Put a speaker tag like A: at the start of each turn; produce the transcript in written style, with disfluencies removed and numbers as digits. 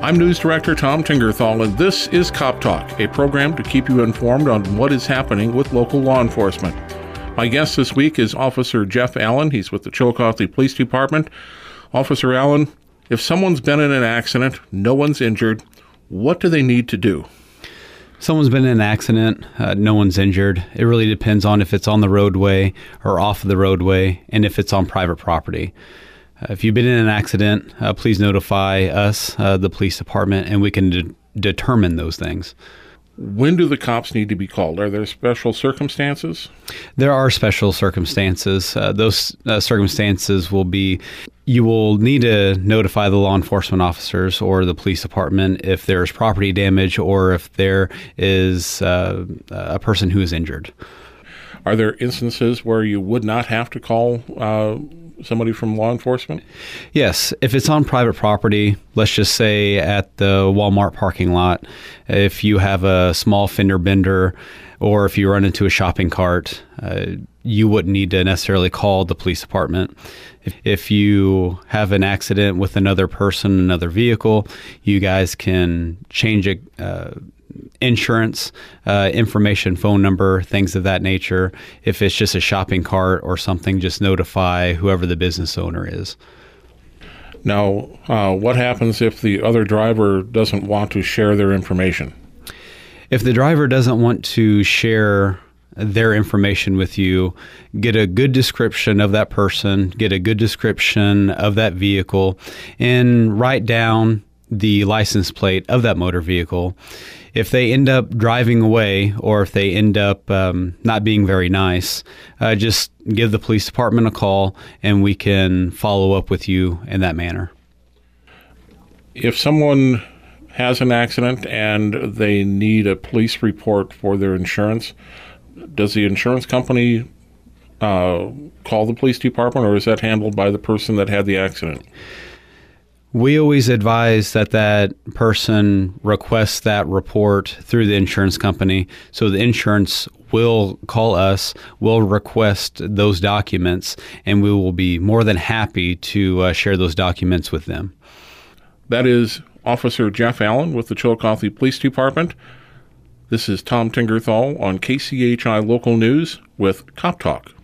A: I'm News Director Tom Tingerthal, and this is Cop Talk, a program to keep you informed on what is happening with local law enforcement. My guest this week is Officer Jeff Allen. He's with the Chillicothe Police Department. Officer Allen, if someone's been in an accident, no one's injured, what do they need to do?
B: Someone's been in an accident, no one's injured. It really depends on if it's on the roadway or off of the roadway, and if it's on private property. If you've been in an accident, please notify us, the police department, and we can determine those things.
A: When do the cops need to be called? Are there special circumstances?
B: There are special circumstances. Those circumstances will be, you will need to notify the law enforcement officers or the police department if there's property damage or if there is a person who is injured.
A: Are there instances where you would not have to call somebody from law enforcement?
B: Yes. If it's on private property, let's just say at the Walmart parking lot, if you have a small fender bender or if you run into a shopping cart, you wouldn't need to necessarily call the police department. If you have an accident with another person, another vehicle, you guys can change insurance, information, phone number, things of that nature. If it's just a shopping cart or something, just notify whoever the business owner is.
A: Now, what happens if the other driver doesn't want to share their information?
B: If the driver doesn't want to share their information with you, get a good description of that person, get a good description of that vehicle, and write down the license plate of that motor vehicle. If they end up driving away or if they end up not being very nice, just give the police department a call and we can follow up with you in that manner.
A: If someone has an accident and they need a police report for their insurance, does the insurance company call the police department, or is that handled by the person that had the accident?
B: We always advise that person requests that report through the insurance company. So the insurance will call us, will request those documents, and we will be more than happy to share those documents with them.
A: That is Officer Jeff Allen with the Chillicothe Police Department. This is Tom Tingerthal on KCHI Local News with Cop Talk.